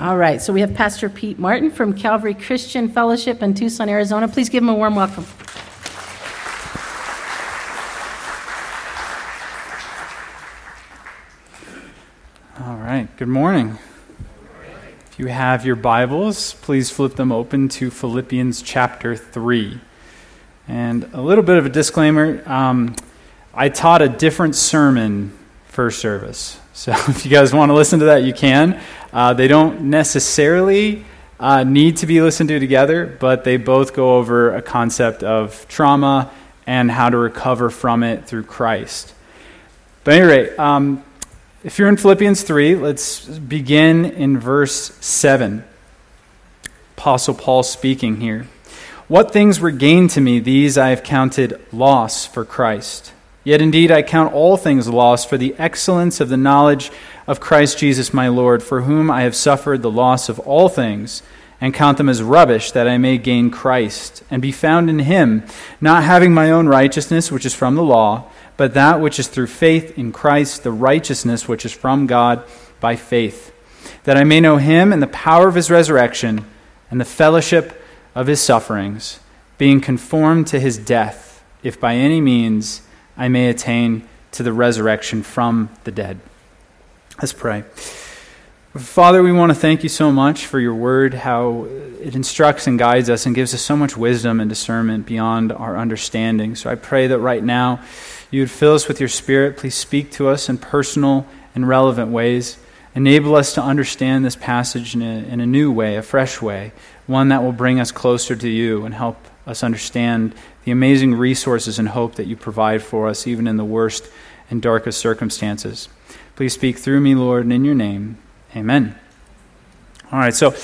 All right, so we have Pastor Pete Martin from Calvary Christian Fellowship in Tucson, Arizona. Please give him a warm welcome. All right, good morning. If you have your Bibles, please flip them open to Philippians chapter 3. And a little bit of a disclaimer, I taught a different sermon first service. So if you guys want to listen to that, you can. They don't necessarily need to be listened to together, but they both go over a concept of trauma and how to recover from it through Christ. But at any rate, if you're in Philippians 3, let's begin in verse 7. Apostle Paul speaking here. What things were gained to me, these I have counted loss for Christ. Yet indeed I count all things lost for the excellence of the knowledge of Christ Jesus my Lord, for whom I have suffered the loss of all things, and count them as rubbish, that I may gain Christ, and be found in him, not having my own righteousness, which is from the law, but that which is through faith in Christ, the righteousness which is from God by faith, that I may know him and the power of his resurrection, and the fellowship of his sufferings, being conformed to his death, if by any means I may attain to the resurrection from the dead. Let's pray. Father, we want to thank you so much for your word, how it instructs and guides us and gives us so much wisdom and discernment beyond our understanding. So I pray that right now you would fill us with your Spirit. Please speak to us in personal and relevant ways. Enable us to understand this passage in a new way, a fresh way, one that will bring us closer to you and help us understand the amazing resources and hope that you provide for us, even in the worst and darkest circumstances. Please speak through me, Lord, and in your name, amen. All right, so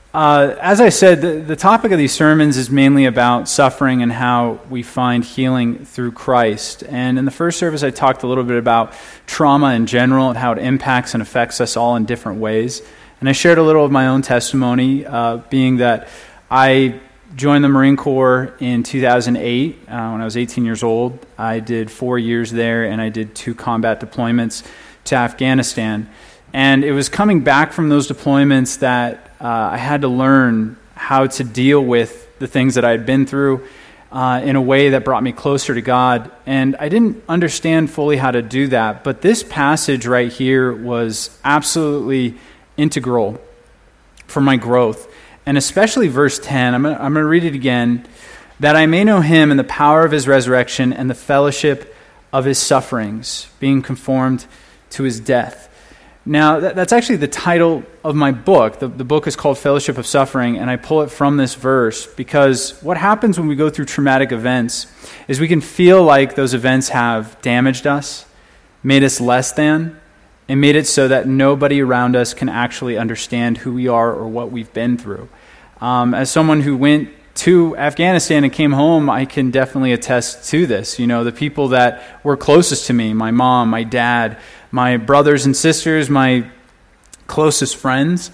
as I said, the topic of these sermons is mainly about suffering and how we find healing through Christ. And in the first service, I talked a little bit about trauma in general and how it impacts and affects us all in different ways. And I shared a little of my own testimony, being that I joined the Marine Corps in 2008 when I was 18 years old. I did 4 years there, and I did 2 combat deployments to Afghanistan. And it was coming back from those deployments that I had to learn how to deal with the things that I had been through in a way that brought me closer to God. And I didn't understand fully how to do that, but this passage right here was absolutely integral for my growth. And especially verse 10, I'm going to read it again, that I may know him and the power of his resurrection and the fellowship of his sufferings, being conformed to his death. Now, that's actually the title of my book. The book is called Fellowship of Suffering, and I pull it from this verse because what happens when we go through traumatic events is we can feel like those events have damaged us, made us less than, and made it so that nobody around us can actually understand who we are or what we've been through. As someone who went to Afghanistan and came home, I can definitely attest to this. You know, the people that were closest to me, my mom, my dad, my brothers and sisters, my closest friends,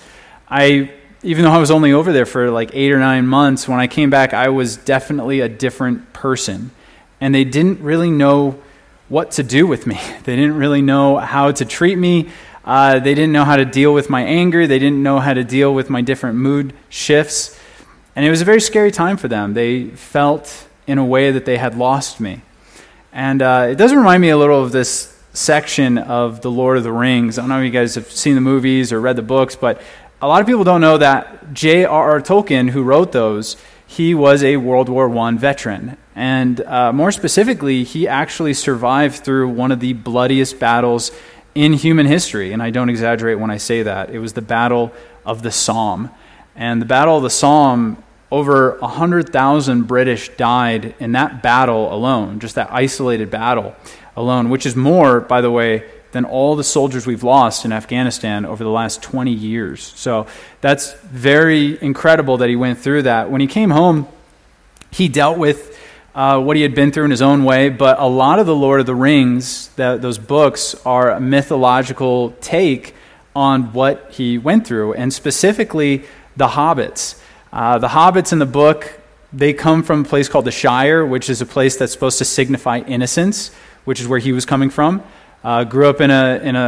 even though I was only over there for like 8 or 9 months, when I came back, I was definitely a different person. And they didn't really know what to do with me. They didn't really know how to treat me. They didn't know how to deal with my anger. They didn't know how to deal with my different mood shifts. And it was a very scary time for them. They felt in a way that they had lost me. And it does remind me a little of this section of The Lord of the Rings. I don't know if you guys have seen the movies or read the books, but a lot of people don't know that J.R.R. Tolkien, who wrote those, he was a World War I veteran. And more specifically, he actually survived through one of the bloodiest battles in human history. And I don't exaggerate when I say that. It was the Battle of the Somme. And the Battle of the Somme, over 100,000 British died in that battle alone, just that isolated battle alone, which is more, by the way, than all the soldiers we've lost in Afghanistan over the last 20 years. So that's very incredible that he went through that. When he came home, he dealt with what he had been through in his own way, but a lot of the Lord of the Rings, those books, are a mythological take on what he went through, and specifically the hobbits. The hobbits in the book, they come from a place called the Shire, which is a place that's supposed to signify innocence, which is where he was coming from. grew up in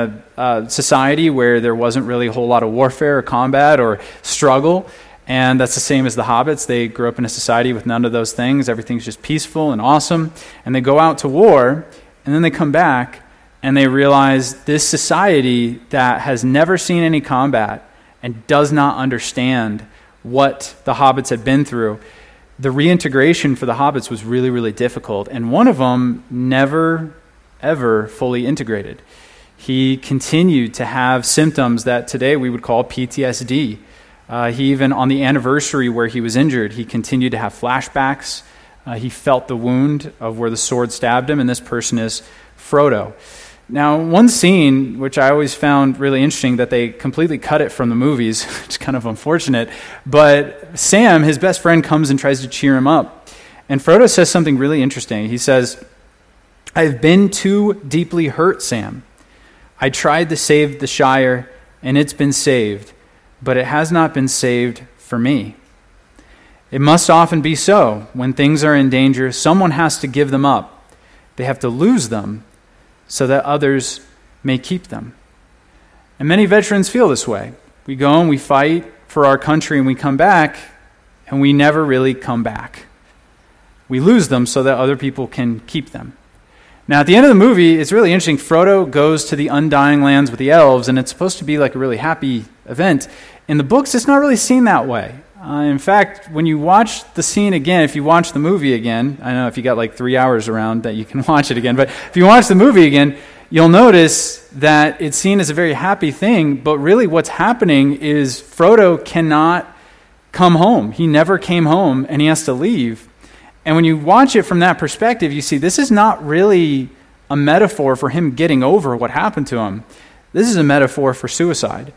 a society where there wasn't really a whole lot of warfare or combat or struggle. And that's the same as the hobbits. They grew up in a society with none of those things. Everything's just peaceful and awesome. And they go out to war, and then they come back, and they realize this society that has never seen any combat and does not understand what the hobbits had been through, the reintegration for the hobbits was really, really difficult. And one of them never, ever fully integrated. He continued to have symptoms that today we would call PTSD. He even, on the anniversary where he was injured, he continued to have flashbacks. He felt the wound of where the sword stabbed him, and this person is Frodo. Now, one scene, which I always found really interesting, that they completely cut it from the movies, which is kind of unfortunate, but Sam, his best friend, comes and tries to cheer him up. And Frodo says something really interesting. He says, "I've been too deeply hurt, Sam. I tried to save the Shire, and it's been saved, but it has not been saved for me. It must often be so. When things are in danger, someone has to give them up. They have to lose them so that others may keep them." And many veterans feel this way. We go and we fight for our country, and we come back, and we never really come back. We lose them so that other people can keep them. Now, at the end of the movie, it's really interesting. Frodo goes to the Undying Lands with the elves, and it's supposed to be like a really happy event. In the books, it's not really seen that way. In fact, when you watch the scene again, if you watch the movie again, I don't know if you got like 3 hours around that you can watch it again, but if you watch the movie again, you'll notice that it's seen as a very happy thing, but really what's happening is Frodo cannot come home. He never came home, and he has to leave. And when you watch it from that perspective, you see this is not really a metaphor for him getting over what happened to him. This is a metaphor for suicide.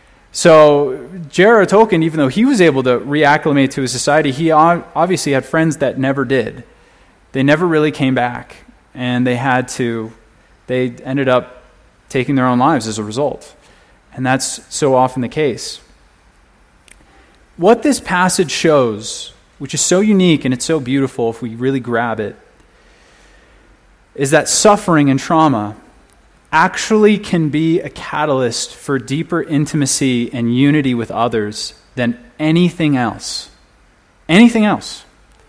So J.R.R. Tolkien, even though he was able to reacclimate to his society, he obviously had friends that never did. They never really came back, and they ended up taking their own lives as a result. And that's so often the case. What this passage shows, which is so unique and it's so beautiful if we really grab it, is that suffering and trauma actually can be a catalyst for deeper intimacy and unity with others than anything else. Anything else.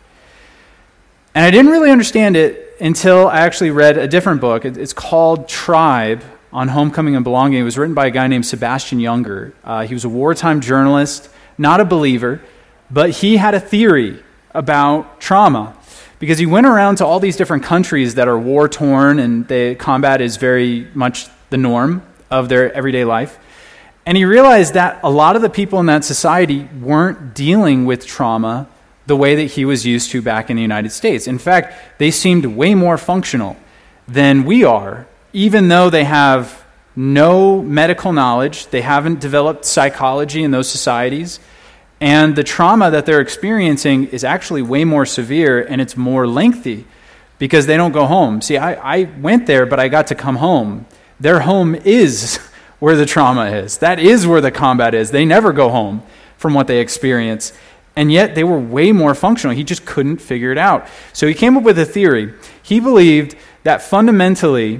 And I didn't really understand it until I actually read a different book. It's called Tribe on Homecoming and Belonging. It was written by a guy named Sebastian Junger. He was a wartime journalist, not a believer, but he had a theory about trauma. Because he went around to all these different countries that are war-torn and the combat is very much the norm of their everyday life. And he realized that a lot of the people in that society weren't dealing with trauma the way that he was used to back in the United States. In fact, they seemed way more functional than we are, even though they have no medical knowledge, they haven't developed psychology in those societies. And the trauma that they're experiencing is actually way more severe, and it's more lengthy because they don't go home. See, I went there, but I got to come home. Their home is where the trauma is. That is where the combat is. They never go home from what they experience. And yet they were way more functional. He just couldn't figure it out. So he came up with a theory. He believed that fundamentally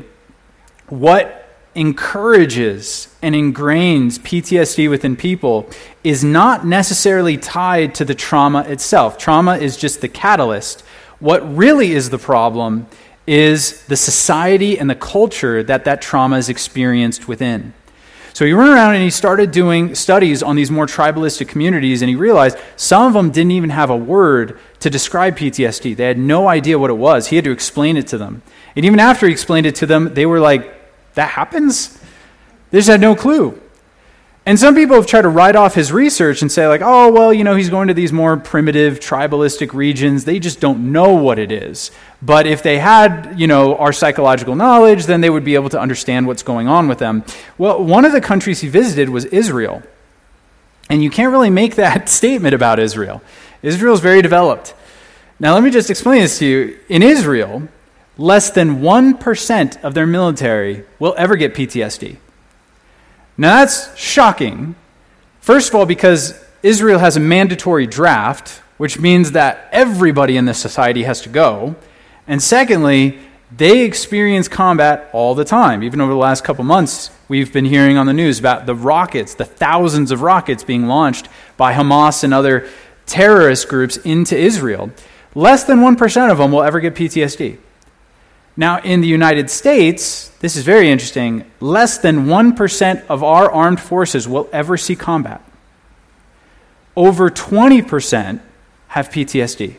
what encourages and ingrains PTSD within people is not necessarily tied to the trauma itself. Trauma is just the catalyst. What really is the problem is the society and the culture that trauma is experienced within. So he went around and he started doing studies on these more tribalistic communities, and he realized some of them didn't even have a word to describe PTSD. They had no idea what it was. He had to explain it to them. And even after he explained it to them, they were like, "That happens?" They just had no clue. And some people have tried to write off his research and say like, "Oh, well, he's going to these more primitive, tribalistic regions. They just don't know what it is. But if they had, our psychological knowledge, then they would be able to understand what's going on with them." Well, one of the countries he visited was Israel. And you can't really make that statement about Israel. Israel is very developed. Now, let me just explain this to you. In Israel, less than 1% of their military will ever get PTSD. Now that's shocking. First of all, because Israel has a mandatory draft, which means that everybody in this society has to go. And secondly, they experience combat all the time. Even over the last couple months, we've been hearing on the news about the rockets, the thousands of rockets being launched by Hamas and other terrorist groups into Israel. Less than 1% of them will ever get PTSD. Now, in the United States, this is very interesting, less than 1% of our armed forces will ever see combat. Over 20% have PTSD.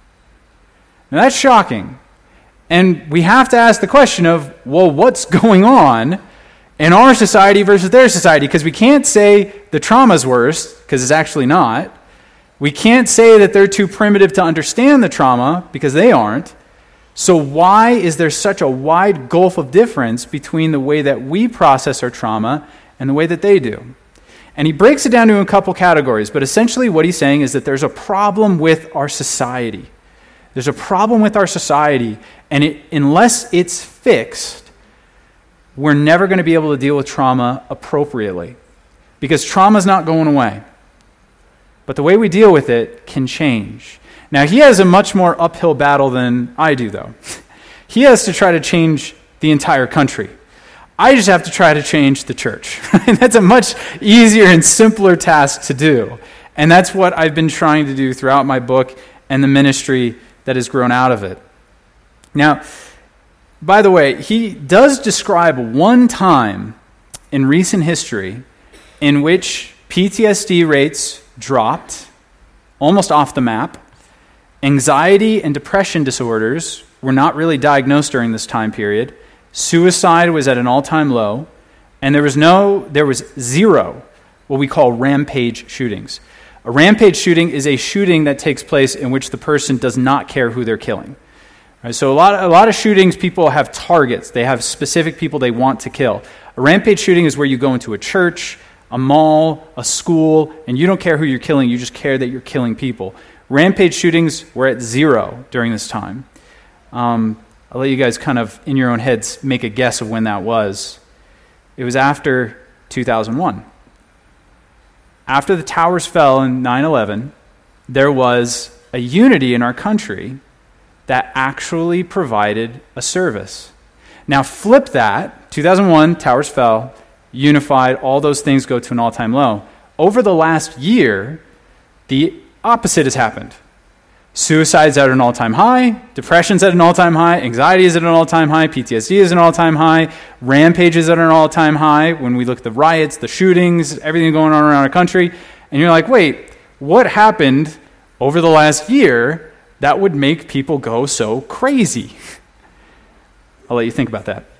Now, that's shocking. And we have to ask the question of, well, what's going on in our society versus their society? Because we can't say the trauma's worse, because it's actually not. We can't say that they're too primitive to understand the trauma, because they aren't. So why is there such a wide gulf of difference between the way that we process our trauma and the way that they do? And he breaks it down to a couple categories, but essentially what he's saying is that there's a problem with our society. There's a problem with our society, and unless it's fixed, we're never going to be able to deal with trauma appropriately, because trauma's not going away. But the way we deal with it can change. Now, he has a much more uphill battle than I do, though. He has to try to change the entire country. I just have to try to change the church. That's a much easier and simpler task to do. And that's what I've been trying to do throughout my book and the ministry that has grown out of it. Now, by the way, he does describe one time in recent history in which PTSD rates dropped, almost off the map. Anxiety and depression disorders were not really diagnosed during this time period. Suicide was at an all-time low, and there was zero what we call rampage shootings. A rampage shooting is a shooting that takes place in which the person does not care who they're killing. Right, so a lot of shootings, people have targets. They have specific people they want to kill. A rampage shooting is where you go into a church, a mall, a school, and you don't care who you're killing, you just care that you're killing people. Rampage shootings were at zero during this time. I'll let you guys kind of, in your own heads, make a guess of when that was. It was after 2001. After the towers fell in 9/11, there was a unity in our country that actually provided a service. Now flip that, 2001, towers fell, unified, all those things go to an all-time low. Over the last year, the opposite has happened. Suicide's at an all-time high, depression's at an all-time high, anxiety is at an all-time high, PTSD is at an all-time high, rampage is at an all-time high. When we look at the riots, the shootings, everything going on around our country, and you're like, wait, what happened over the last year that would make people go so crazy? I'll let you think about that.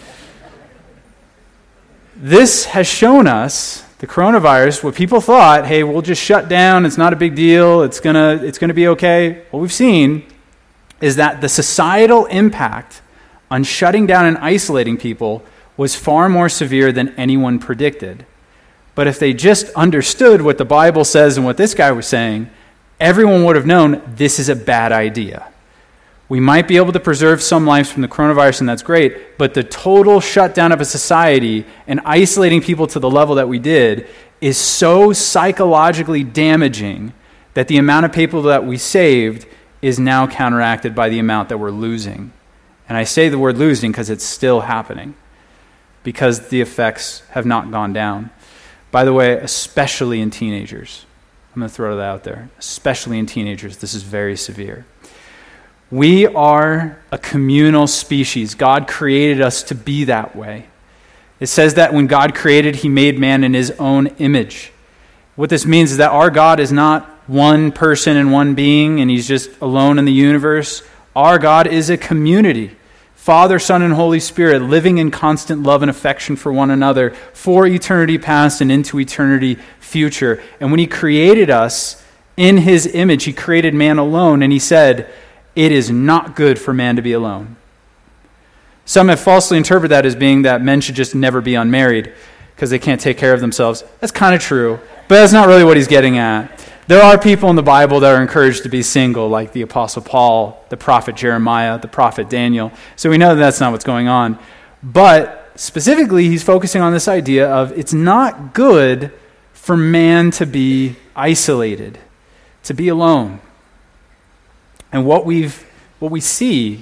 This has shown us, the coronavirus, what people thought, hey, we'll just shut down, it's not a big deal, it's gonna be okay. What we've seen is that the societal impact on shutting down and isolating people was far more severe than anyone predicted. But if they just understood what the Bible says and what this guy was saying, everyone would have known this is a bad idea. We might be able to preserve some lives from the coronavirus, and that's great, but the total shutdown of a society and isolating people to the level that we did is so psychologically damaging that the amount of people that we saved is now counteracted by the amount that we're losing. And I say the word losing because it's still happening, because the effects have not gone down. By the way, especially in teenagers. I'm going to throw that out there. Especially in teenagers, this is very severe. We are a communal species. God created us to be that way. It says that when God created, he made man in his own image. What this means is that our God is not one person and one being, and he's just alone in the universe. Our God is a community. Father, Son, and Holy Spirit living in constant love and affection for one another for eternity past and into eternity future. And when he created us in his image, he created man alone, and he said, it is not good for man to be alone. Some have falsely interpreted that as being that men should just never be unmarried because they can't take care of themselves. That's kind of true, but that's not really what he's getting at. There are people in the Bible that are encouraged to be single, like the Apostle Paul, the prophet Jeremiah, the prophet Daniel. So we know that that's not what's going on. But specifically, he's focusing on this idea of it's not good for man to be isolated, to be alone. And what we see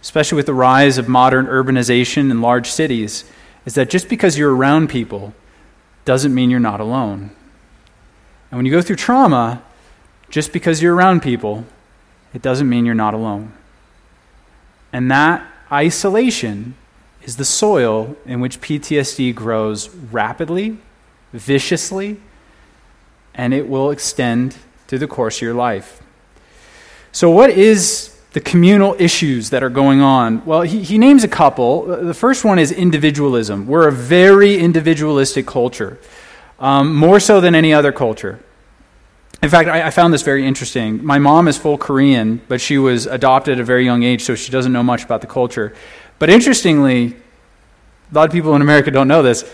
especially with the rise of modern urbanization in large cities, is that just because you're around people doesn't mean you're not alone. And when you go through trauma, just because you're around people, it doesn't mean you're not alone. And that isolation is the soil in which PTSD grows rapidly, viciously, and it will extend through the course of your life. So what is the communal issues that are going on? Well, he names a couple. The first one is individualism. We're a very individualistic culture, more so than any other culture. In fact, I found this very interesting. My mom is full Korean, but she was adopted at a very young age, so she doesn't know much about the culture. But interestingly, a lot of people in America don't know this.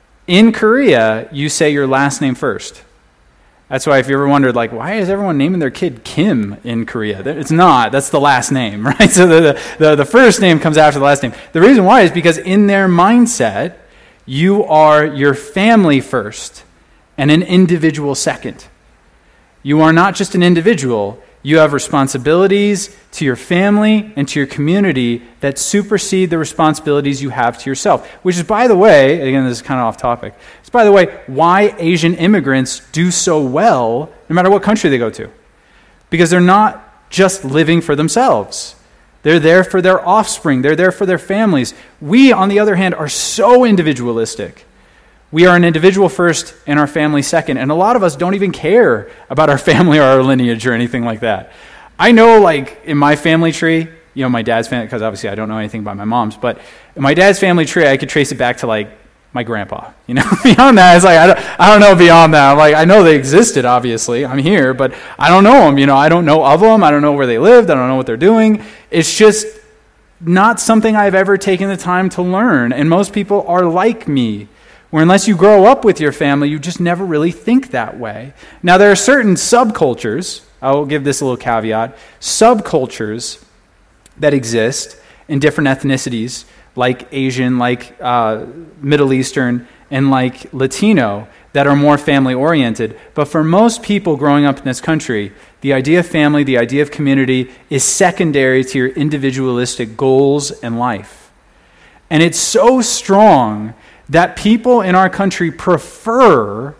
In Korea, you say your last name first. That's why if you ever wondered, like, why is everyone naming their kid Kim in Korea? It's not. That's the last name, right? So the first name comes after the last name. The reason why is because in their mindset, you are your family first and an individual second. You are not just an individual. You have responsibilities to your family and to your community that supersede the responsibilities you have to yourself. Which is, by the way, again, this is kind of off topic. It's, by the way, why Asian immigrants do so well no matter what country they go to. Because they're not just living for themselves. They're there for their offspring. They're there for their families. We, on the other hand, are so individualistic. We are an individual first and our family second. And a lot of us don't even care about our family or our lineage or anything like that. I know, like, in my family tree, you know, my dad's family, because obviously I don't know anything about my mom's, but in my dad's family tree, I could trace it back to, like, my grandpa. You know, beyond that, it's like, I don't know beyond that. I'm like, I know they existed, obviously. I'm here, but I don't know them. You know, I don't know of them. I don't know where they lived. I don't know what they're doing. It's just not something I've ever taken the time to learn. And most people are like me, where unless you grow up with your family, you just never really think that way. Now, there are certain subcultures, I will give this a little caveat, subcultures that exist in different ethnicities, like Asian, like Middle Eastern, and like Latino, that are more family-oriented. But for most people growing up in this country, the idea of family, the idea of community is secondary to your individualistic goals and life. And it's so strong that people in our country prefer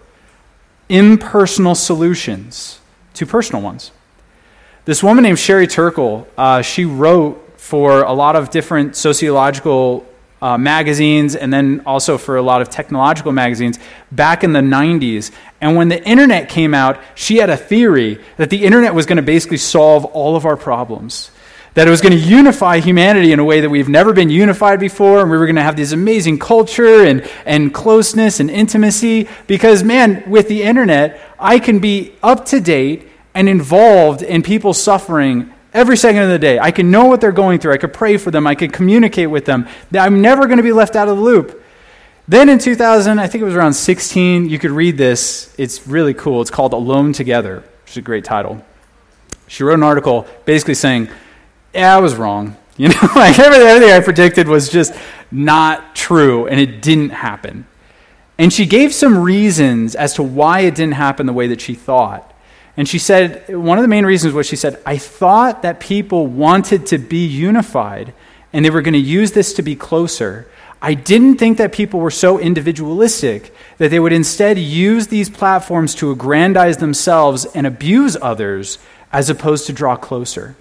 impersonal solutions to personal ones. This woman named Sherry Turkle, she wrote for a lot of different sociological magazines and then also for a lot of technological magazines back in the 90s. And when the internet came out, she had a theory that the internet was going to basically solve all of our problems. That it was going to unify humanity in a way that we've never been unified before, and we were going to have this amazing culture and closeness and intimacy. Because, man, with the internet, I can be up to date and involved in people's suffering every second of the day. I can know what they're going through. I could pray for them. I could communicate with them. I'm never going to be left out of the loop. Then in 2000, I think it was around 16, you could read this. It's really cool. It's called Alone Together, which is a great title. She wrote an article basically saying, yeah, I was wrong. You know, like everything I predicted was just not true, and it didn't happen. And she gave some reasons as to why it didn't happen the way that she thought. And she said, one of the main reasons was she said, I thought that people wanted to be unified, and they were going to use this to be closer. I didn't think that people were so individualistic that they would instead use these platforms to aggrandize themselves and abuse others as opposed to draw closer.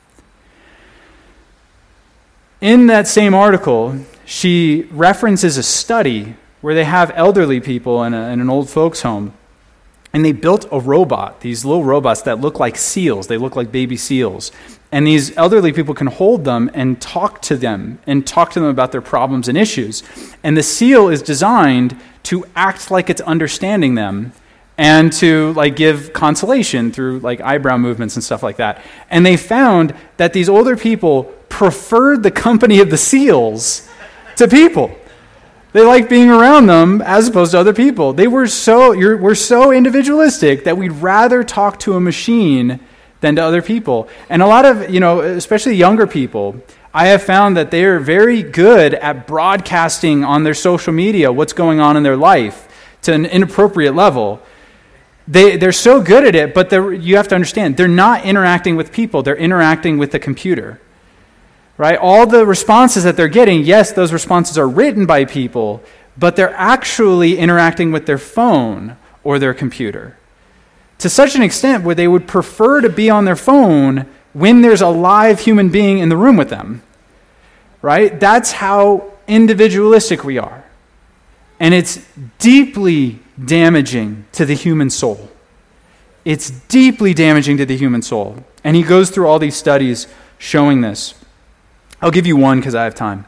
In that same article, she references a study where they have elderly people in an old folks' home, and they built a robot, these little robots that look like seals. They look like baby seals. And these elderly people can hold them and talk to them about their problems and issues. And the seal is designed to act like it's understanding them and to like give consolation through like eyebrow movements and stuff like that. And they found that these older people preferred the company of the seals to people. They liked being around them as opposed to other people. We're so individualistic that we'd rather talk to a machine than to other people. And a lot of, especially younger people, I have found that they are very good at broadcasting on their social media what's going on in their life to an inappropriate level. They're so good at it, but you have to understand, they're not interacting with people. They're interacting with the computer. right? All the responses that they're getting, yes, those responses are written by people, but they're actually interacting with their phone or their computer to such an extent where they would prefer to be on their phone when there's a live human being in the room with them, right? That's how individualistic we are. And it's deeply damaging to the human soul. It's deeply damaging to the human soul. And he goes through all these studies showing this. I'll give you one because I have time.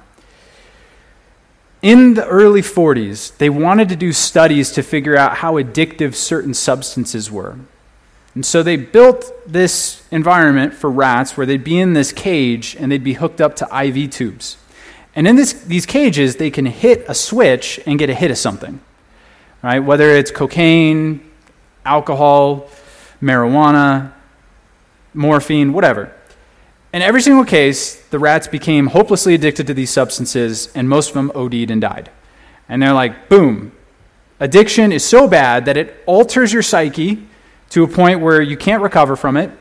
In the early 40s, they wanted to do studies to figure out how addictive certain substances were. And so they built this environment for rats where they'd be in this cage and they'd be hooked up to IV tubes. And in these cages, they can hit a switch and get a hit of something, right? Whether it's cocaine, alcohol, marijuana, morphine, whatever. In every single case, the rats became hopelessly addicted to these substances, and most of them OD'd and died. And they're like, boom. Addiction is so bad that it alters your psyche to a point where you can't recover from it.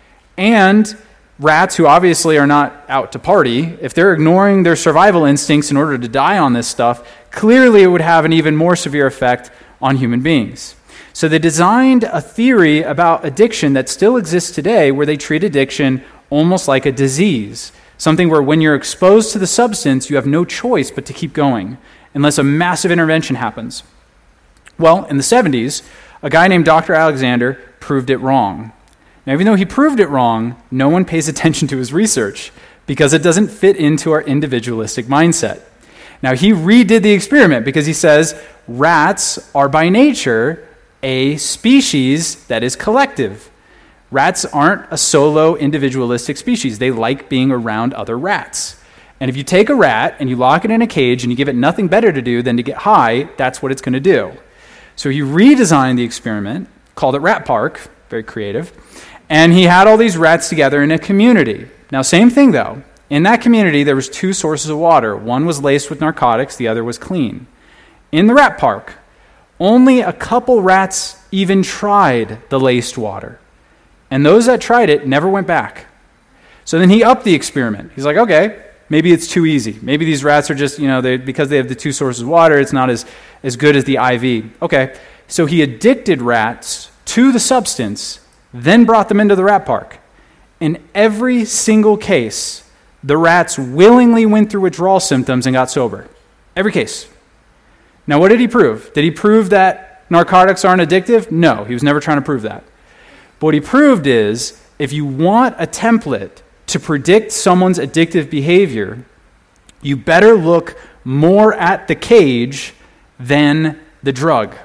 And rats, who obviously are not out to party, if they're ignoring their survival instincts in order to die on this stuff, clearly it would have an even more severe effect on human beings. So they designed a theory about addiction that still exists today where they treat addiction almost like a disease, something where when you're exposed to the substance, you have no choice but to keep going unless a massive intervention happens. Well, in the 70s, a guy named Dr. Alexander proved it wrong. Now, even though he proved it wrong, no one pays attention to his research because it doesn't fit into our individualistic mindset. Now, he redid the experiment because he says rats are by nature a species that is collective. Rats aren't a solo individualistic species. They like being around other rats. And if you take a rat and you lock it in a cage and you give it nothing better to do than to get high, that's what it's going to do. So he redesigned the experiment, called it Rat Park, very creative, and he had all these rats together in a community. Now, same thing though. In that community, there was two sources of water. One was laced with narcotics, the other was clean. In the Rat Park, only a couple rats even tried the laced water. And those that tried it never went back. So then he upped the experiment. He's like, okay, maybe it's too easy. Maybe these rats are just, because they have the two sources of water, it's not as good as the IV. Okay, so he addicted rats to the substance, then brought them into the Rat Park. In every single case, the rats willingly went through withdrawal symptoms and got sober. Every case. Now, what did he prove? Did he prove that narcotics aren't addictive? No, he was never trying to prove that. But what he proved is, if you want a template to predict someone's addictive behavior, you better look more at the cage than the drug.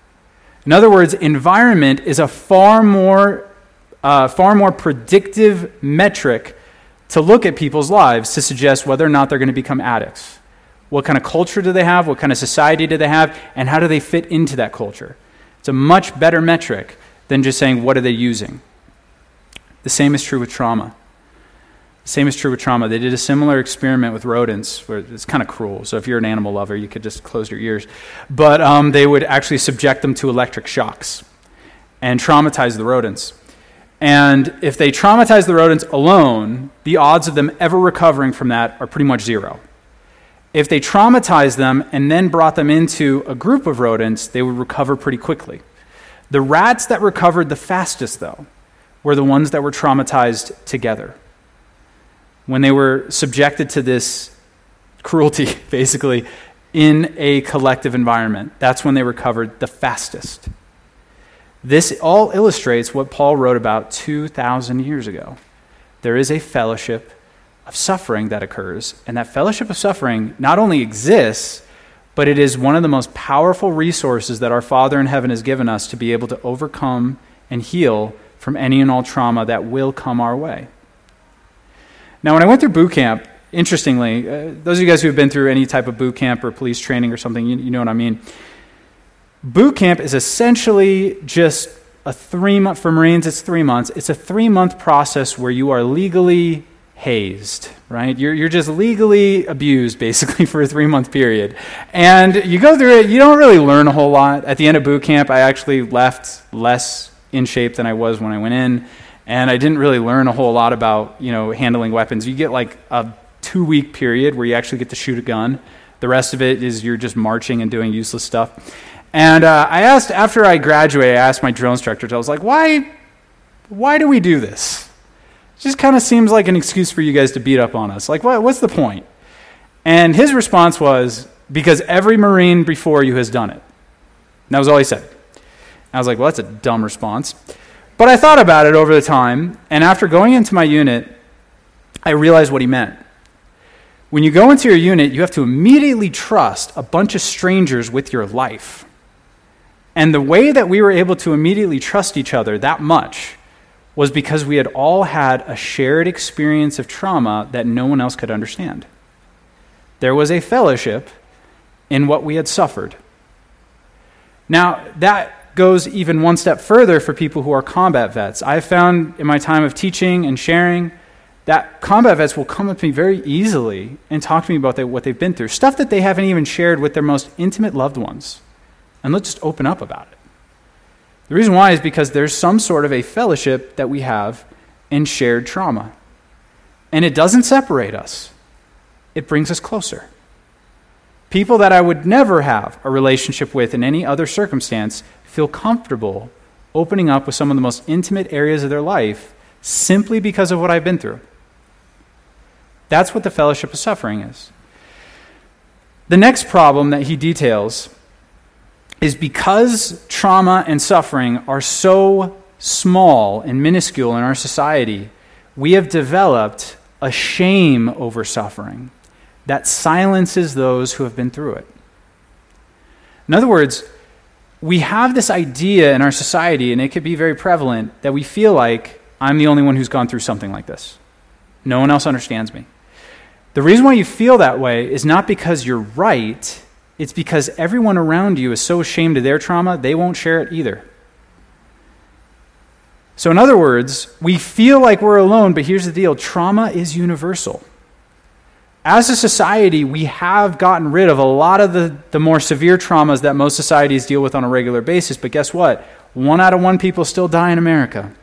In other words, environment is a far more predictive metric to look at people's lives to suggest whether or not they're going to become addicts. What kind of culture do they have? What kind of society do they have? And how do they fit into that culture? It's a much better metric than just saying, what are they using? The same is true with trauma. The same is true with trauma. They did a similar experiment with rodents, where it's kind of cruel. So if you're an animal lover, you could just close your ears. But they would actually subject them to electric shocks and traumatize the rodents. And if they traumatize the rodents alone, the odds of them ever recovering from that are pretty much zero. If they traumatize them and then brought them into a group of rodents, they would recover pretty quickly. The rats that recovered the fastest, though, were the ones that were traumatized together. When they were subjected to this cruelty, basically, in a collective environment, that's when they recovered the fastest. This all illustrates what Paul wrote about 2,000 years ago. There is a fellowship of suffering that occurs, and that fellowship of suffering not only exists, but it is one of the most powerful resources that our Father in heaven has given us to be able to overcome and heal from any and all trauma that will come our way. Now, when I went through boot camp, interestingly, those of you guys who have been through any type of boot camp or police training or something, you know what I mean. Boot camp is essentially just a 3-month, for Marines it's 3 months, it's a 3-month process where you are legally hazed, right? You're just legally abused, basically, for a 3-month period. And you go through it, you don't really learn a whole lot. At the end of boot camp, I actually left less in shape than I was when I went in, and I didn't really learn a whole lot about, handling weapons. You get like a 2-week period where you actually get to shoot a gun. The rest of it is you're just marching and doing useless stuff. And after I graduated, I asked my drill instructors, I was like, why do we do this? It just kind of seems like an excuse for you guys to beat up on us. Like, what's the point? And his response was, because every Marine before you has done it. And that was all he said. I was like, well, that's a dumb response. But I thought about it over the time, and after going into my unit, I realized what he meant. When you go into your unit, you have to immediately trust a bunch of strangers with your life. And the way that we were able to immediately trust each other that much was because we had all had a shared experience of trauma that no one else could understand. There was a fellowship in what we had suffered. Now, that goes even one step further for people who are combat vets. I've found in my time of teaching and sharing that combat vets will come up to me very easily and talk to me about what they've been through, stuff that they haven't even shared with their most intimate loved ones. And let's just open up about it. The reason why is because there's some sort of a fellowship that we have in shared trauma. And it doesn't separate us. It brings us closer. People that I would never have a relationship with in any other circumstance feel comfortable opening up with some of the most intimate areas of their life simply because of what I've been through. That's what the fellowship of suffering is. The next problem that he details is because trauma and suffering are so small and minuscule in our society, we have developed a shame over suffering that silences those who have been through it. In other words, we have this idea in our society, and it could be very prevalent, that we feel like I'm the only one who's gone through something like this. No one else understands me. The reason why you feel that way is not because you're right. It's because everyone around you is so ashamed of their trauma, they won't share it either. So in other words, we feel like we're alone, but here's the deal. Trauma is universal. As a society, we have gotten rid of a lot of the more severe traumas that most societies deal with on a regular basis, but guess what? 1 out of 1 people still die in America.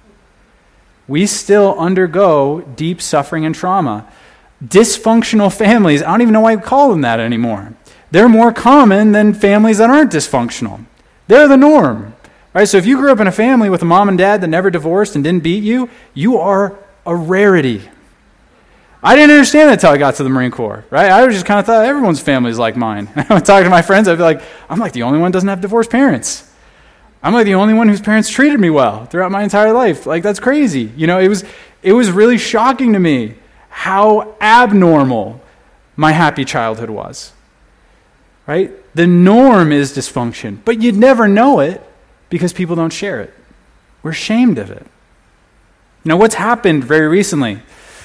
We still undergo deep suffering and trauma. Dysfunctional families, I don't even know why we call them that anymore. They're more common than families that aren't dysfunctional. They're the norm. Right? So if you grew up in a family with a mom and dad that never divorced and didn't beat you, you are a rarity. I didn't understand that until I got to the Marine Corps. Right? I just kind of thought everyone's family is like mine. I would talk to my friends, I'd be like, I'm like the only one who doesn't have divorced parents. I'm like the only one whose parents treated me well throughout my entire life. Like, that's crazy. You know, it was really shocking to me how abnormal my happy childhood was. Right? The norm is dysfunction, but you'd never know it because people don't share it. We're ashamed of it. Now, what's happened very recently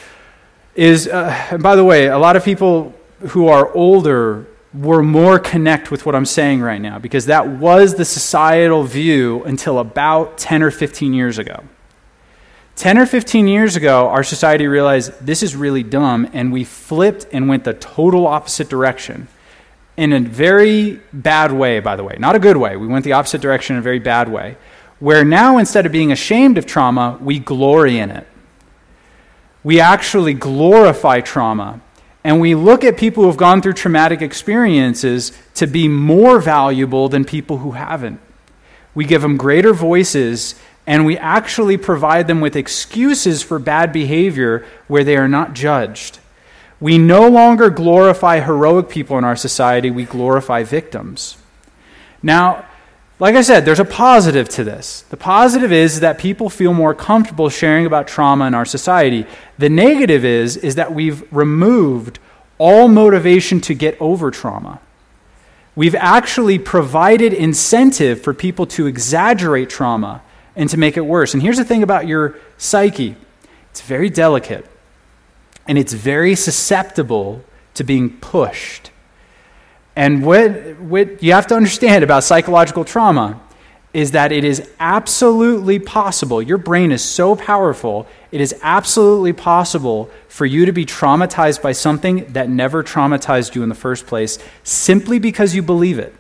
is, and by the way, a lot of people who are older were more connect with what I'm saying right now because that was the societal view until about 10 or 15 years ago. 10 or 15 years ago, our society realized this is really dumb, and we flipped and went the total opposite direction. In a very bad way, by the way. Not a good way. We went the opposite direction in a very bad way. Where now, instead of being ashamed of trauma, we glory in it. We actually glorify trauma. And we look at people who have gone through traumatic experiences to be more valuable than people who haven't. We give them greater voices, and we actually provide them with excuses for bad behavior where they are not judged. We no longer glorify heroic people in our society, we glorify victims. Now, like I said, there's a positive to this. The positive is that people feel more comfortable sharing about trauma in our society. The negative is that we've removed all motivation to get over trauma. We've actually provided incentive for people to exaggerate trauma and to make it worse. And here's the thing about your psyche. It's very delicate. And it's very susceptible to being pushed. And what you have to understand about psychological trauma is that it is absolutely possible, your brain is so powerful, it is absolutely possible for you to be traumatized by something that never traumatized you in the first place, simply because you believe it.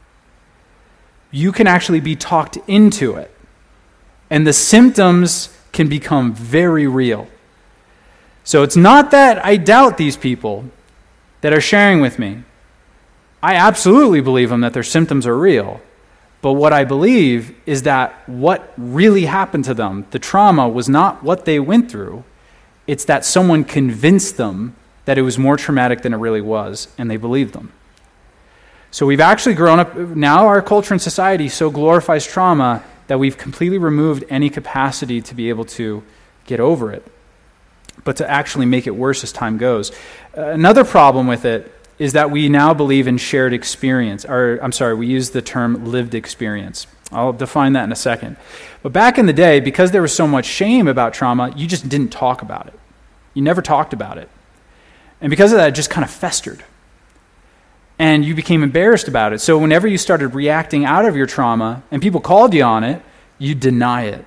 You can actually be talked into it. And the symptoms can become very real. So it's not that I doubt these people that are sharing with me. I absolutely believe them that their symptoms are real. But what I believe is that what really happened to them, the trauma, was not what they went through. It's that someone convinced them that it was more traumatic than it really was, and they believed them. So we've actually grown up, now our culture and society so glorifies trauma that we've completely removed any capacity to be able to get over it, but to actually make it worse as time goes. Another problem with it is that we now believe in shared experience, we use the term lived experience. I'll define that in a second. But back in the day, because there was so much shame about trauma, you just didn't talk about it. You never talked about it. And because of that, it just kind of festered. And you became embarrassed about it. So whenever you started reacting out of your trauma and people called you on it, you deny it.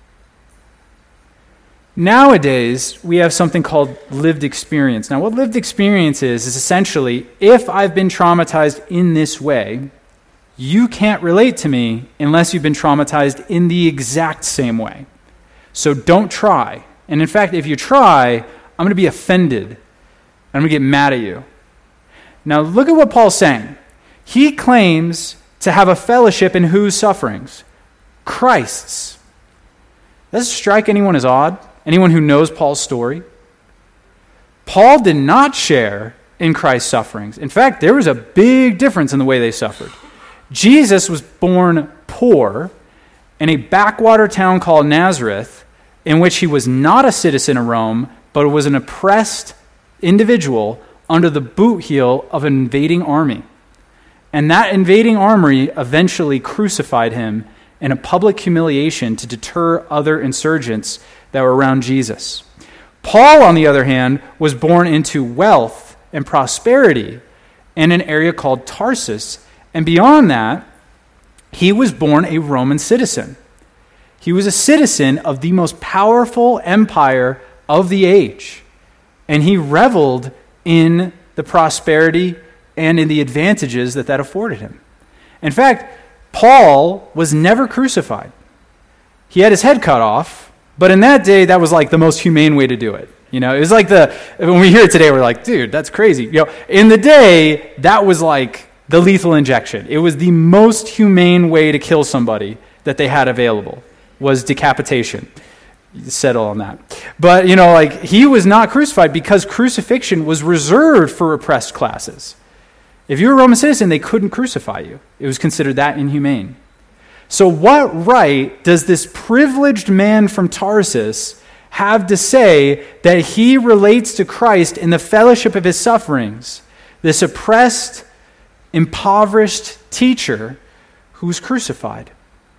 Nowadays, we have something called lived experience. Now, what lived experience is essentially, if I've been traumatized in this way, you can't relate to me unless you've been traumatized in the exact same way. So don't try. And in fact, if you try, I'm going to be offended. I'm going to get mad at you. Now, look at what Paul's saying. He claims to have a fellowship in whose sufferings? Christ's. Does this strike anyone as odd? Anyone who knows Paul's story? Paul did not share in Christ's sufferings. In fact, there was a big difference in the way they suffered. Jesus was born poor in a backwater town called Nazareth, in which he was not a citizen of Rome, but was an oppressed individual under the boot heel of an invading army. And that invading army eventually crucified him in a public humiliation to deter other insurgents that were around Jesus. Paul, on the other hand, was born into wealth and prosperity in an area called Tarsus. And beyond that, he was born a Roman citizen. He was a citizen of the most powerful empire of the age. And he reveled in the prosperity and in the advantages that afforded him. In fact, Paul was never crucified. He had his head cut off, but in that day, that was like the most humane way to do it. You know, it was like when we hear it today, we're like, dude, that's crazy. You know, in the day, that was like the lethal injection. It was the most humane way to kill somebody that they had available, was decapitation. Settle on that. But, you know, like, he was not crucified because crucifixion was reserved for oppressed classes. If you were a Roman citizen, they couldn't crucify you. It was considered that inhumane. So what right does this privileged man from Tarsus have to say that he relates to Christ in the fellowship of his sufferings, this oppressed, impoverished teacher who's crucified?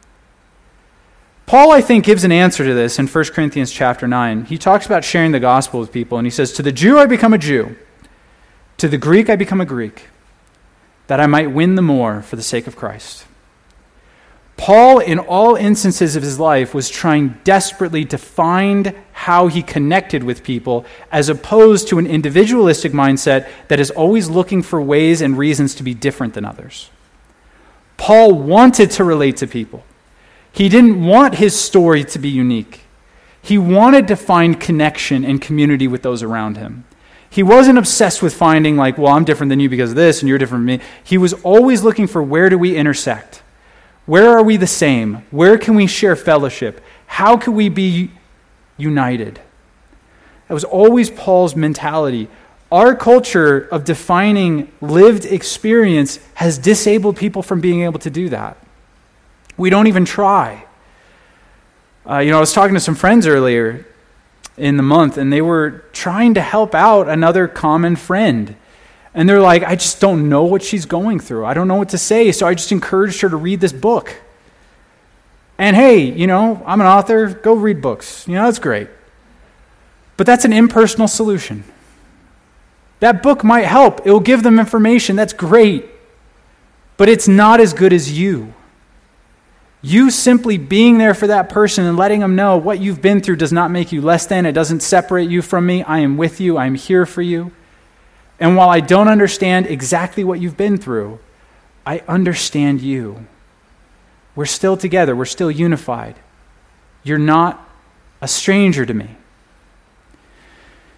Paul, I think, gives an answer to this in 1 Corinthians chapter 9. He talks about sharing the gospel with people, and he says, "To the Jew I become a Jew, to the Greek I become a Greek, that I might win the more for the sake of Christ." Paul, in all instances of his life, was trying desperately to find how he connected with people, as opposed to an individualistic mindset that is always looking for ways and reasons to be different than others. Paul wanted to relate to people. He didn't want his story to be unique. He wanted to find connection and community with those around him. He wasn't obsessed with finding like, well, I'm different than you because of this and you're different from me. He was always looking for, where do we intersect? Where are we the same? Where can we share fellowship? How can we be united? That was always Paul's mentality. Our culture of defining lived experience has disabled people from being able to do that. We don't even try. I was talking to some friends earlier in the month, and they were trying to help out another common friend. And they're like, I just don't know what she's going through. I don't know what to say, so I just encouraged her to read this book. And hey, I'm an author, go read books. That's great. But that's an impersonal solution. That book might help. It will give them information. That's great. But it's not as good as you. You simply being there for that person and letting them know what you've been through does not make you less than. It doesn't separate you from me. I am with you. I am here for you. And while I don't understand exactly what you've been through, I understand you. We're still together. We're still unified. You're not a stranger to me.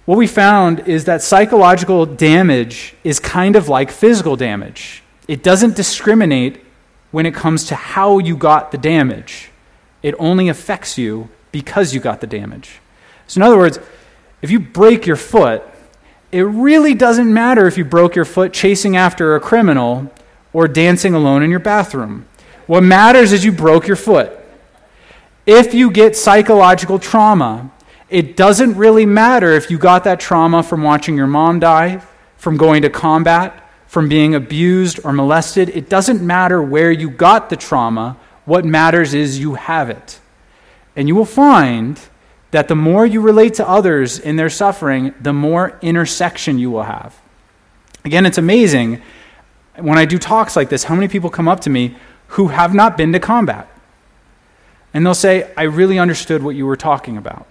what we found is that psychological damage is kind of like physical damage. It doesn't discriminate when it comes to how you got the damage. It only affects you because you got the damage. So in other words, if you break your foot, it really doesn't matter if you broke your foot chasing after a criminal or dancing alone in your bathroom. What matters is you broke your foot. If you get psychological trauma, it doesn't really matter if you got that trauma from watching your mom die, from going to combat, from being abused or molested. It doesn't matter where you got the trauma. What matters is you have it. And you will find that the more you relate to others in their suffering, the more intersection you will have. Again, it's amazing when I do talks like this, how many people come up to me who have not been to combat. And they'll say, I really understood what you were talking about.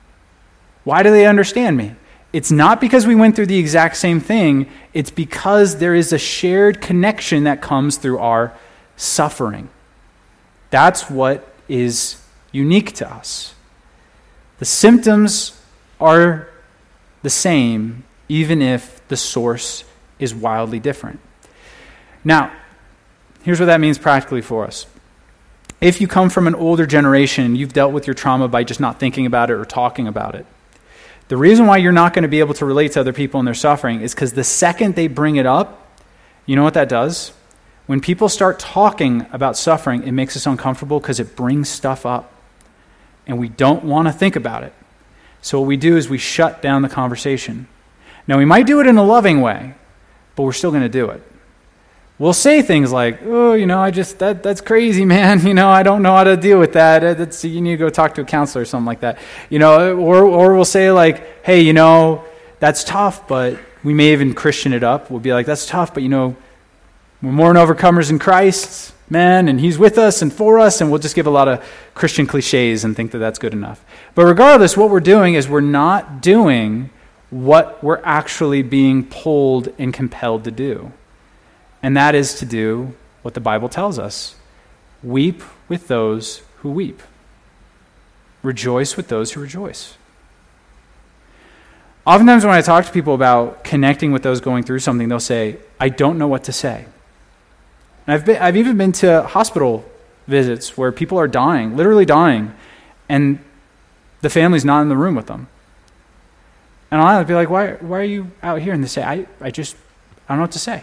Why do they understand me? It's not because we went through the exact same thing. It's because there is a shared connection that comes through our suffering. That's what is unique to us. The symptoms are the same, even if the source is wildly different. Now, here's what that means practically for us. If you come from an older generation, you've dealt with your trauma by just not thinking about it or talking about it. The reason why you're not going to be able to relate to other people in their suffering is because the second they bring it up, you know what that does? When people start talking about suffering, it makes us uncomfortable because it brings stuff up. And we don't want to think about it. So what we do is we shut down the conversation. Now, we might do it in a loving way, but we're still going to do it. We'll say things like, oh, that's crazy, man. I don't know how to deal with that. You need to go talk to a counselor or something like that. Or we'll say like, hey, that's tough, but we may even Christian it up. We'll be like, that's tough, but we're more than overcomers in Christ, man, and he's with us and for us, and we'll just give a lot of Christian cliches and think that that's good enough. But regardless, what we're doing is we're not doing what we're actually being pulled and compelled to do. And that is to do what the Bible tells us. Weep with those who weep. Rejoice with those who rejoice. Oftentimes when I talk to people about connecting with those going through something, they'll say, I don't know what to say. And I've even been to hospital visits where people are dying, literally dying, and the family's not in the room with them. And I'll be like, why are you out here? And they say, I don't know what to say.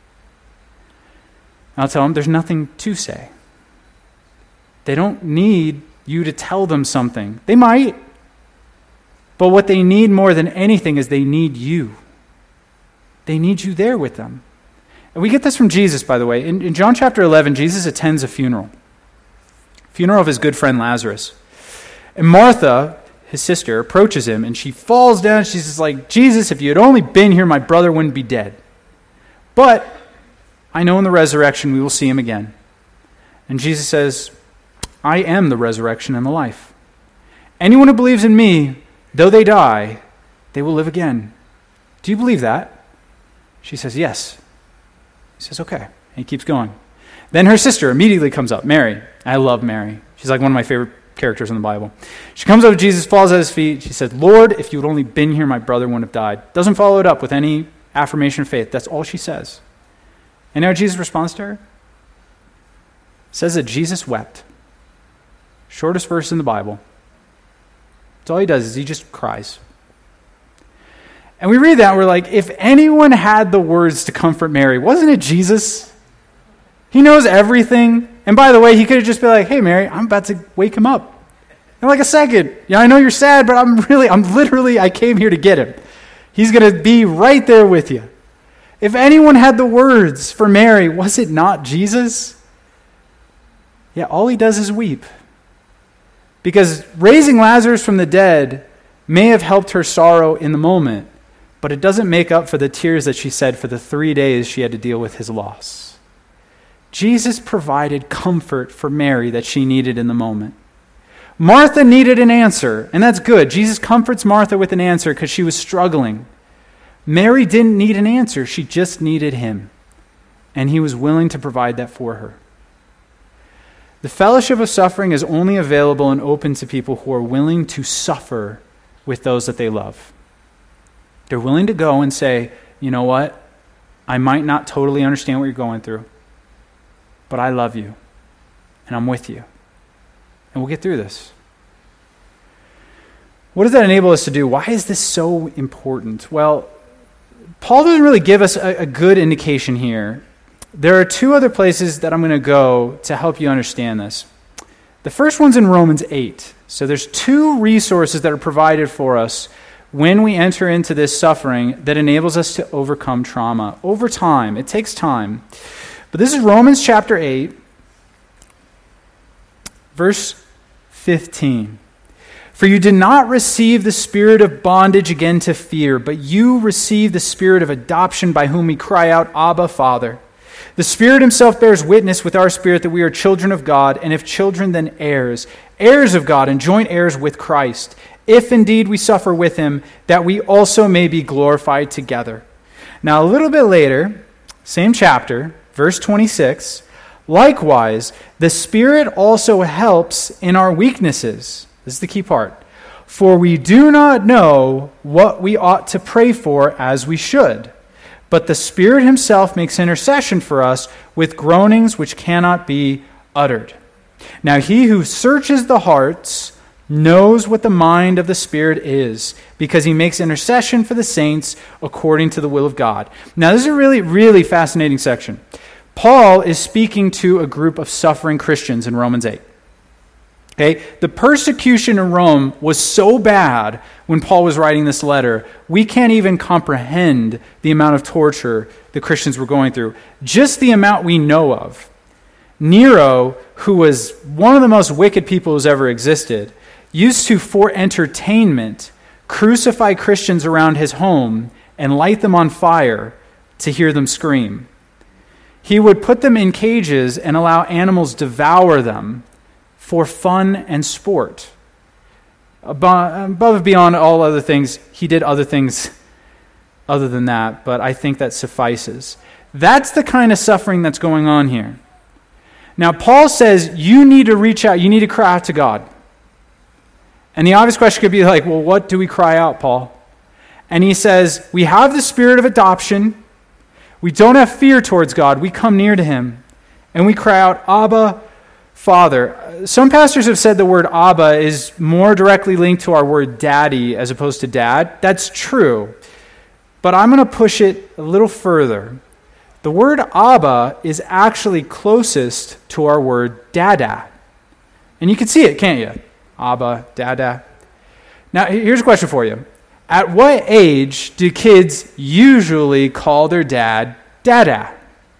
I'll tell them there's nothing to say. They don't need you to tell them something. They might. But what they need more than anything is they need you. They need you there with them. And we get this from Jesus, by the way. In John chapter 11, Jesus attends a funeral of his good friend Lazarus. And Martha, his sister, approaches him, and she falls down. She's just like, Jesus, if you had only been here, my brother wouldn't be dead. But I know in the resurrection we will see him again. And Jesus says, I am the resurrection and the life. Anyone who believes in me, though they die, they will live again. Do you believe that? She says, yes. He says, okay. And he keeps going. Then her sister immediately comes up, Mary. I love Mary. She's like one of my favorite characters in the Bible. She comes up to Jesus, falls at his feet. She says, Lord, if you had only been here, my brother wouldn't have died. Doesn't follow it up with any affirmation of faith. That's all she says. And you know what Jesus responds to her? It says that Jesus wept. Shortest verse in the Bible. That's all he does is he just cries. And we read that and we're like, if anyone had the words to comfort Mary, wasn't it Jesus? He knows everything. And by the way, he could have just been like, hey Mary, I'm about to wake him up. In like a second. Yeah, I know you're sad, but I came here to get him. He's going to be right there with you. If anyone had the words for Mary, was it not Jesus? Yeah, all he does is weep. Because raising Lazarus from the dead may have helped her sorrow in the moment, but it doesn't make up for the tears that she said for the 3 days she had to deal with his loss. Jesus provided comfort for Mary that she needed in the moment. Martha needed an answer, and that's good. Jesus comforts Martha with an answer because she was struggling. Mary didn't need an answer. She just needed him. And he was willing to provide that for her. The fellowship of suffering is only available and open to people who are willing to suffer with those that they love. They're willing to go and say, you know what? I might not totally understand what you're going through, but I love you, and I'm with you, and we'll get through this. What does that enable us to do? Why is this so important? Well, Paul doesn't really give us a good indication here. There are two other places that I'm going to go to help you understand this. The first one's in Romans 8. So there's two resources that are provided for us when we enter into this suffering that enables us to overcome trauma. Over time. It takes time. But this is Romans chapter 8, verse 15. For you did not receive the spirit of bondage again to fear, but you received the spirit of adoption by whom we cry out, Abba, Father. The Spirit himself bears witness with our spirit that we are children of God, and if children, then heirs, heirs of God and joint heirs with Christ, if indeed we suffer with him, that we also may be glorified together. Now, a little bit later, same chapter, verse 26, likewise, the Spirit also helps in our weaknesses. This is the key part. For we do not know what we ought to pray for as we should. But the Spirit himself makes intercession for us with groanings which cannot be uttered. Now he who searches the hearts knows what the mind of the Spirit is, because he makes intercession for the saints according to the will of God. Now this is a really, really fascinating section. Paul is speaking to a group of suffering Christians in Romans 8. Okay? The persecution in Rome was so bad when Paul was writing this letter, we can't even comprehend the amount of torture the Christians were going through. Just the amount we know of. Nero, who was one of the most wicked people who's ever existed, used to, for entertainment, crucify Christians around his home and light them on fire to hear them scream. He would put them in cages and allow animals devour them for fun and sport. Above and beyond all other things, he did other things other than that, but I think that suffices. That's the kind of suffering that's going on here. Now, Paul says you need to reach out, you need to cry out to God. And the obvious question could be like, well, what do we cry out, Paul? And he says, we have the spirit of adoption. We don't have fear towards God. We come near to him. And we cry out, Abba, Father. Some pastors have said the word Abba is more directly linked to our word daddy as opposed to dad. That's true. But I'm going to push it a little further. The word Abba is actually closest to our word dada. And you can see it, can't you? Abba, dada. Now, here's a question for you. At what age do kids usually call their dad dada?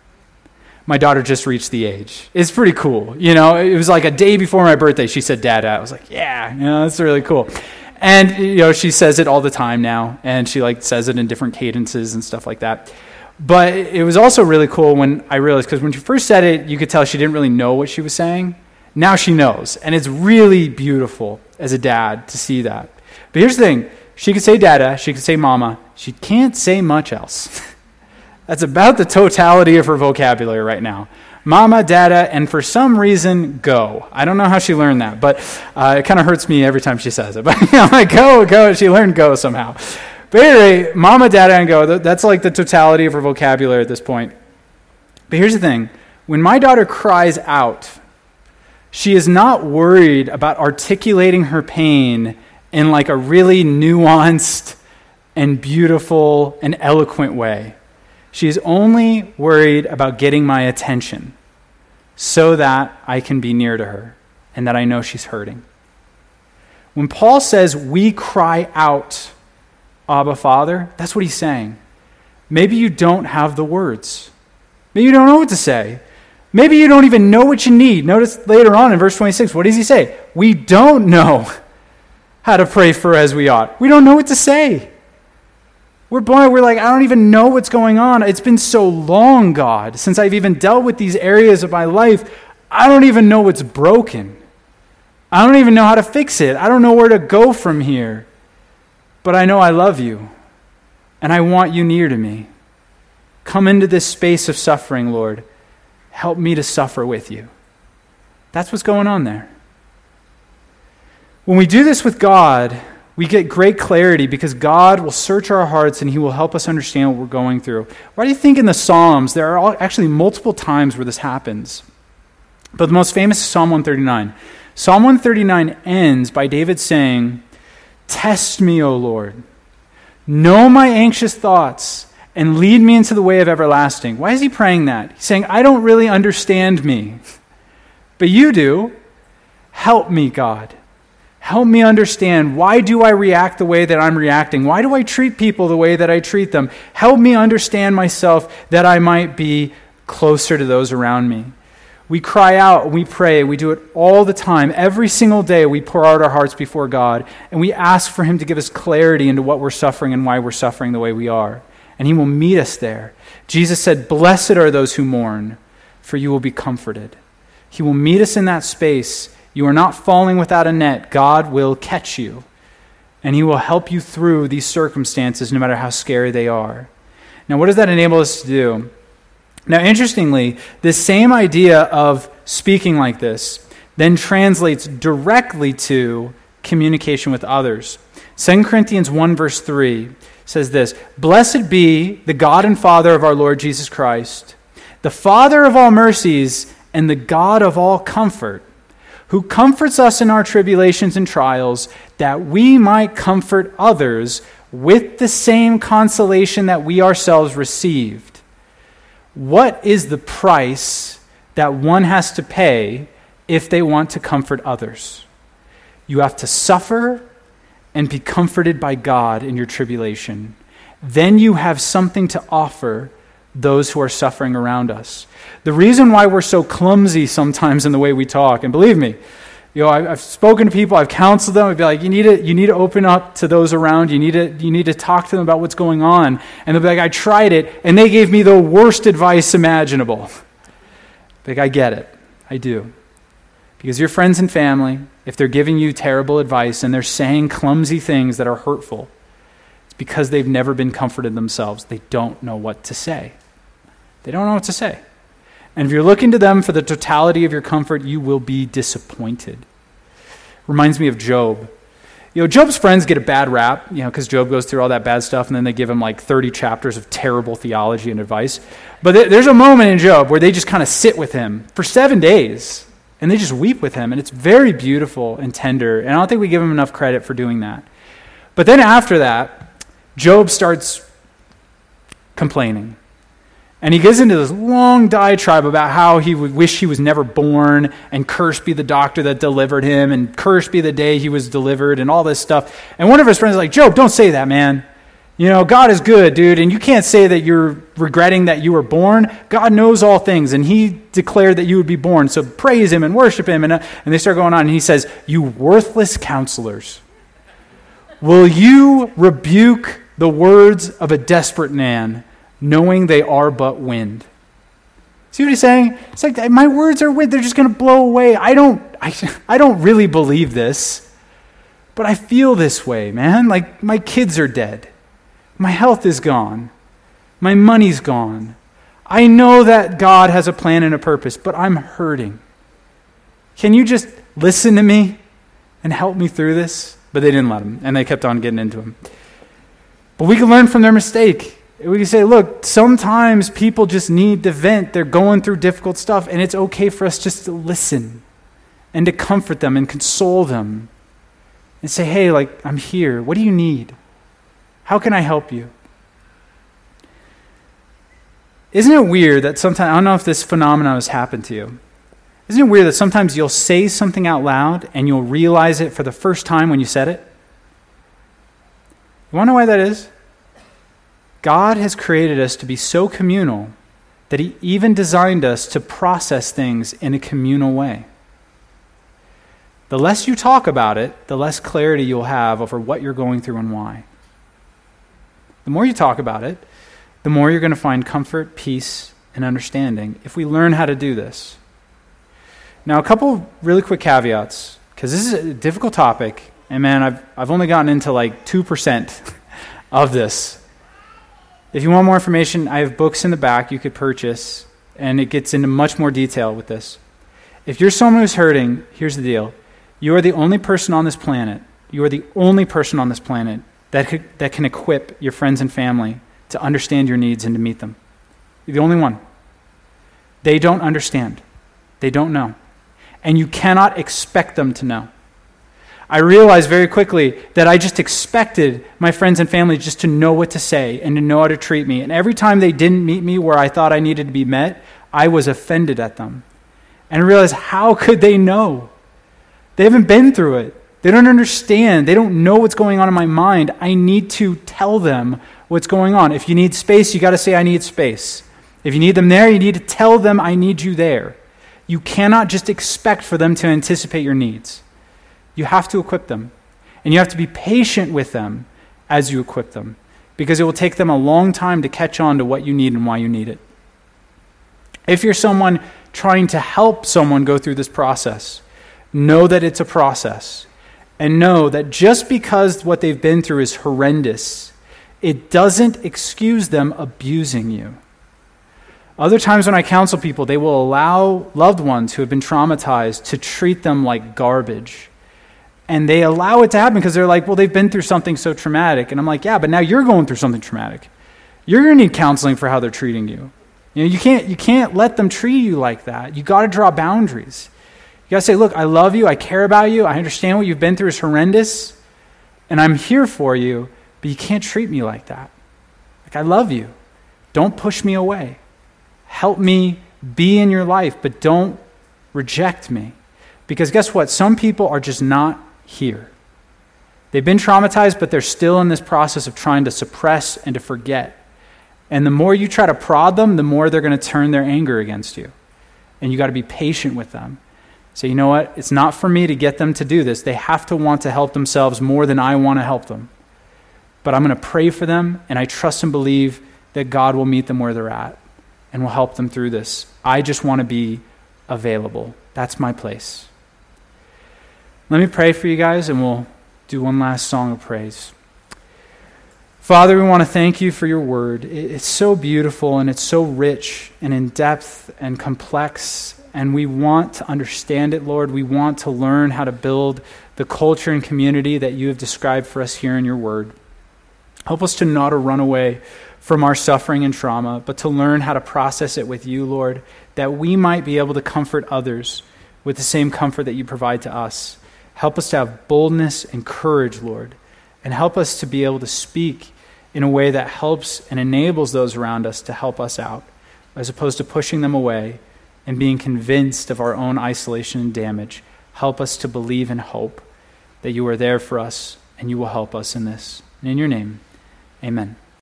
My daughter just reached the age. It's pretty cool. You know, it was like a day before my birthday, she said dada. I was like, yeah, you know, that's really cool. And, you know, she says it all the time now, and she like says it in different cadences and stuff like that. But it was also really cool when I realized, because when she first said it, you could tell she didn't really know what she was saying. Now she knows, and it's really beautiful as a dad to see that. But here's the thing. She could say dada, she could say mama. She can't say much else. That's about the totality of her vocabulary right now. Mama, dada, and for some reason, go. I don't know how she learned that, but it kind of hurts me every time she says it. But I'm like, go. She learned go somehow. But anyway, mama, dada, and go, that's like the totality of her vocabulary at this point. But here's the thing. When my daughter cries out, she is not worried about articulating her pain in like a really nuanced and beautiful and eloquent way. She is only worried about getting my attention so that I can be near to her and that I know she's hurting. When Paul says we cry out, Abba, Father, that's what he's saying. Maybe you don't have the words. Maybe you don't know what to say. Maybe you don't even know what you need. Notice later on in verse 26, what does he say? We don't know how to pray for as we ought. We don't know what to say. We're blind. We're like, I don't even know what's going on. It's been so long, God, since I've even dealt with these areas of my life. I don't even know what's broken. I don't even know how to fix it. I don't know where to go from here. But I know I love you, and I want you near to me. Come into this space of suffering, Lord. Help me to suffer with you. That's what's going on there. When we do this with God, We get great clarity because God will search our hearts and he will help us understand what we're going through. Why do you think in the Psalms there are actually multiple times where this happens? But the most famous is Psalm 139. Psalm 139 ends by David saying, "Test me, O Lord. Know my anxious thoughts and lead me into the way of everlasting." Why is he praying that? He's saying, I don't really understand me, but you do. Help me, God. Help me understand. Why do I react the way that I'm reacting? Why do I treat people the way that I treat them? Help me understand myself that I might be closer to those around me. We cry out, we pray, we do it all the time. Every single day we pour out our hearts before God and we ask for him to give us clarity into what we're suffering and why we're suffering the way we are. And he will meet us there. Jesus said, "Blessed are those who mourn, for you will be comforted." He will meet us in that space. You are not falling without a net. God will catch you. And he will help you through these circumstances no matter how scary they are. Now, what does that enable us to do? Now, interestingly, this same idea of speaking like this then translates directly to communication with others. 2 Corinthians 1 verse 3 says this, "Blessed be the God and Father of our Lord Jesus Christ, the Father of all mercies and the God of all comfort, who comforts us in our tribulations and trials, that we might comfort others with the same consolation that we ourselves received." What is the price that one has to pay if they want to comfort others? You have to suffer and be comforted by God in your tribulation. Then you have something to offer those who are suffering around us. The reason why we're so clumsy sometimes in the way we talk, and believe me, I've spoken to people, I've counseled them, I'd be like, you need to open up to those around, you need to talk to them about what's going on. And they'll be like, I tried it, and they gave me the worst advice imaginable. Like, I get it. I do. Because your friends and family, if they're giving you terrible advice and they're saying clumsy things that are hurtful, it's because they've never been comforted themselves. They don't know what to say. They don't know what to say. And if you're looking to them for the totality of your comfort, you will be disappointed. Reminds me of Job. Job's friends get a bad rap, because Job goes through all that bad stuff, and then they give him like 30 chapters of terrible theology and advice. But there's a moment in Job where they just kind of sit with him for 7 days, and they just weep with him, and it's very beautiful and tender, and I don't think we give him enough credit for doing that. But then after that, Job starts complaining. And he gets into this long diatribe about how he would wish he was never born, and cursed be the doctor that delivered him, and cursed be the day he was delivered, and all this stuff. And one of his friends is like, Job, don't say that, man. God is good, dude, and you can't say that you're regretting that you were born. God knows all things, and he declared that you would be born, so praise him and worship him. And they start going on, and he says, "You worthless counselors, will you rebuke the words of a desperate man, knowing they are but wind?" See what he's saying? It's like, my words are wind, they're just going to blow away. I don't really believe this, but I feel this way, man. Like, my kids are dead. My health is gone. My money's gone. I know that God has a plan and a purpose, but I'm hurting. Can you just listen to me and help me through this? But they didn't let him, and they kept on getting into him. But we can learn from their mistake. We can say, look, sometimes people just need to vent. They're going through difficult stuff, and it's okay for us just to listen and to comfort them and console them and say, hey, I'm here. What do you need? How can I help you? Isn't it weird that sometimes, I don't know if this phenomenon has happened to you. Isn't it weird that sometimes you'll say something out loud and you'll realize it for the first time when you said it? You want to know why that is? God has created us to be so communal that he even designed us to process things in a communal way. The less you talk about it, the less clarity you'll have over what you're going through and why. The more you talk about it, the more you're going to find comfort, peace, and understanding if we learn how to do this. Now, a couple really quick caveats, because this is a difficult topic, and man, I've only gotten into 2% of this. If you want more information, I have books in the back you could purchase, and it gets into much more detail with this. If you're someone who's hurting, here's the deal. You are the only person on this planet You are the only person on this planet that can equip your friends and family to understand your needs and to meet them. You're the only one. They don't understand. They don't know. And you cannot expect them to know. I realized very quickly that I just expected my friends and family just to know what to say and to know how to treat me. And every time they didn't meet me where I thought I needed to be met, I was offended at them. And I realized, how could they know? They haven't been through it. They don't understand. They don't know what's going on in my mind. I need to tell them what's going on. If you need space, you got to say, I need space. If you need them there, you need to tell them, I need you there. You cannot just expect for them to anticipate your needs. You have to equip them. And you have to be patient with them as you equip them, because it will take them a long time to catch on to what you need and why you need it. If you're someone trying to help someone go through this process, know that it's a process. And know that just because what they've been through is horrendous, it doesn't excuse them abusing you. Other times when I counsel people, they will allow loved ones who have been traumatized to treat them like garbage. And they allow it to happen because they're like, well, they've been through something so traumatic. And I'm like, yeah, but now you're going through something traumatic. You're going to need counseling for how they're treating you. You can't let them treat you like that. You got to draw boundaries. You got to say, look, I love you. I care about you. I understand what you've been through is horrendous. And I'm here for you, but you can't treat me like that. Like, I love you. Don't push me away. Help me be in your life, but don't reject me. Because guess what? Some people are just not here. They've been traumatized, but they're still in this process of trying to suppress and to forget. And the more you try to prod them, the more they're going to turn their anger against you. And you got to be patient with them. Say, you know what? It's not for me to get them to do this. They have to want to help themselves more than I want to help them. But I'm going to pray for them, and I trust and believe that God will meet them where they're at and will help them through this. I just want to be available. That's my place. Let me pray for you guys, and we'll do one last song of praise. Father, we want to thank you for your word. It's so beautiful, and it's so rich and in depth and complex, and we want to understand it, Lord. We want to learn how to build the culture and community that you have described for us here in your word. Help us to not to run away from our suffering and trauma, but to learn how to process it with you, Lord, that we might be able to comfort others with the same comfort that you provide to us. Help us to have boldness and courage, Lord, and help us to be able to speak in a way that helps and enables those around us to help us out, as opposed to pushing them away and being convinced of our own isolation and damage. Help us to believe and hope that you are there for us and you will help us in this. And in your name, amen.